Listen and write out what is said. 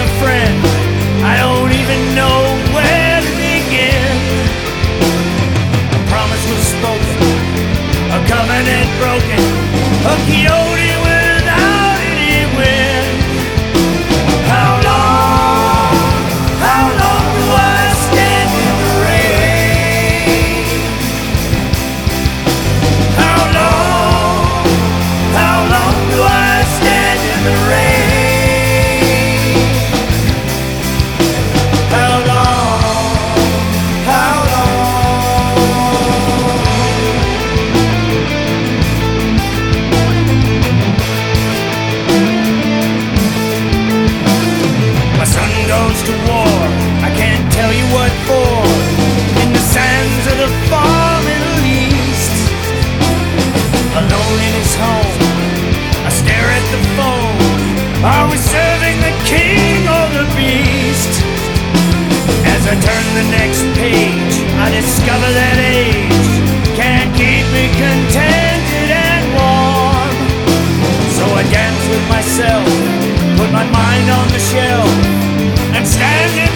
friend. I don't even know where to begin. A promise was spoken, a covenant broken, a coyote without any wind. How long do I stand in the rain? How long do I stand in the rain? How long? My son goes to war, I can't tell you what for. In the sands of the far Middle East, alone in his home, I stare at the phone. Are we serving the king or the beast? As I turn the next page, I discover that age can't keep me contented and warm. So I dance with myself, put my mind on the shelf, and stand in